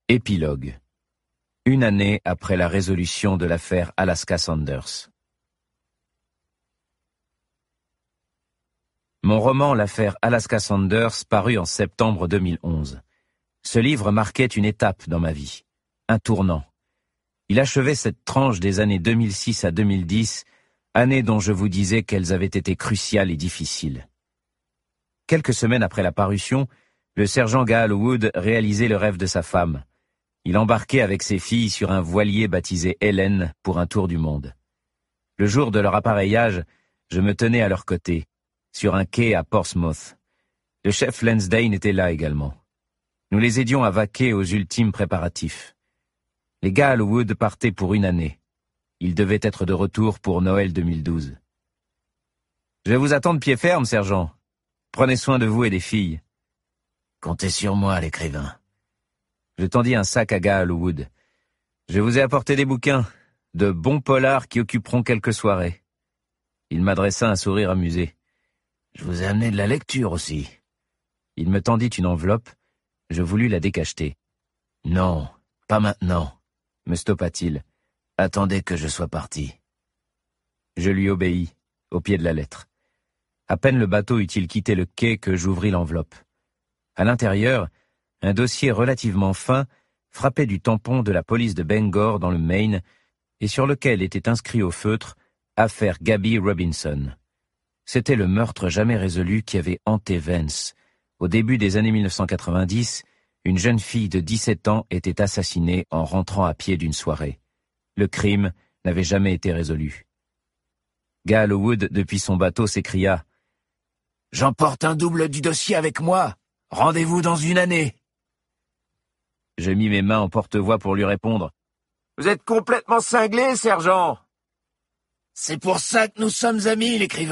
Épilogue. Une année après la résolution de l'affaire Alaska Sanders. Mon roman L'affaire Alaska Sanders parut en septembre 2011. Ce livre marquait une étape dans ma vie, un tournant. Il achevait cette tranche des années 2006 à 2010, années dont je vous disais qu'elles avaient été cruciales et difficiles. Quelques semaines après la parution, le sergent Gaal Wood réalisait le rêve de sa femme. Il embarquait avec ses filles sur un voilier baptisé Helen pour un tour du monde. Le jour de leur appareillage, je me tenais à leur côté, sur un quai à Portsmouth. Le chef Lansdane était là également. Nous les aidions à vaquer aux ultimes préparatifs. Les Gaal Wood partaient pour une année. Ils devaient être de retour pour Noël 2012. « Je vais vous attendre pied ferme, sergent. Prenez soin de vous et des filles. »« Comptez sur moi, l'écrivain. » Je tendis un sac à Gaal Wood. « Je vous ai apporté des bouquins, de bons polars qui occuperont quelques soirées. » Il m'adressa un sourire amusé. « Je vous ai amené de la lecture aussi. » Il me tendit une enveloppe. Je voulus la décacheter. « Non, pas maintenant, » me stoppa-t-il. « Attendez que je sois parti. » Je lui obéis, au pied de la lettre. À peine le bateau eut-il quitté le quai que j'ouvris l'enveloppe. À l'intérieur, un dossier relativement fin frappait du tampon de la police de Bangor dans le Maine et sur lequel était inscrit au feutre « Affaire Gabby Robinson ». C'était le meurtre jamais résolu qui avait hanté Vance. Au début des années 1990, une jeune fille de 17 ans était assassinée en rentrant à pied d'une soirée. Le crime n'avait jamais été résolu. Gaal Wood, depuis son bateau, s'écria « J'emporte un double du dossier avec moi. Rendez-vous dans une année. » Je mis mes mains en porte-voix pour lui répondre. « Vous êtes complètement cinglé, sergent !»« C'est pour ça que nous sommes amis, l'écrivain. »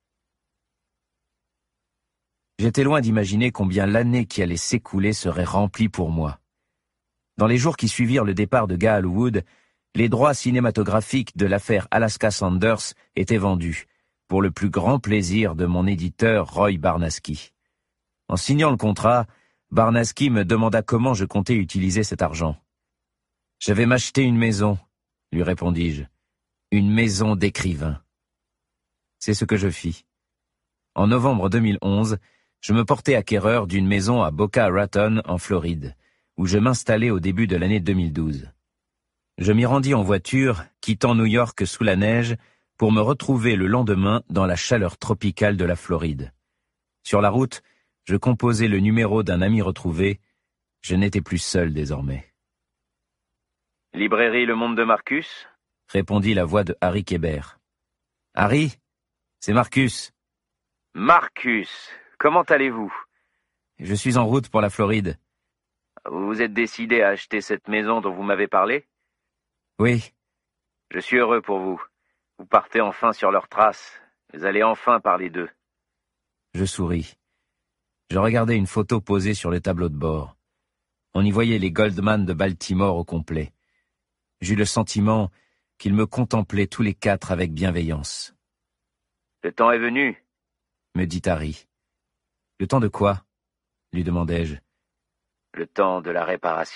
J'étais loin d'imaginer combien l'année qui allait s'écouler serait remplie pour moi. Dans les jours qui suivirent le départ de Gaal Wood, les droits cinématographiques de l'affaire Alaska Sanders étaient vendus, pour le plus grand plaisir de mon éditeur Roy Barnaski. En signant le contrat, Barnaski me demanda comment je comptais utiliser cet argent. « Je vais m'acheter une maison, » lui répondis-je. « Une maison d'écrivain. » C'est ce que je fis. En novembre 2011, je me portai acquéreur d'une maison à Boca Raton, en Floride, où je m'installai au début de l'année 2012. Je m'y rendis en voiture, quittant New York sous la neige, pour me retrouver le lendemain dans la chaleur tropicale de la Floride. Sur la route, je composai le numéro d'un ami retrouvé. Je n'étais plus seul désormais. « Librairie Le Monde de Marcus ?» répondit la voix de Harry Kébert. « Harry, c'est Marcus. »« Marcus, comment allez-vous ? Je suis en route pour la Floride. »« Vous vous êtes décidé à acheter cette maison dont vous m'avez parlé ? » ?»« Oui. »« Je suis heureux pour vous. Vous partez enfin sur leurs traces. Vous allez enfin parler d'eux. » Je souris. Je regardais une photo posée sur le tableau de bord. On y voyait les Goldman de Baltimore au complet. J'eus le sentiment qu'ils me contemplaient tous les quatre avec bienveillance. « Le temps est venu, » me dit Harry. « Le temps de quoi ?» lui demandai-je. « Le temps de la réparation. »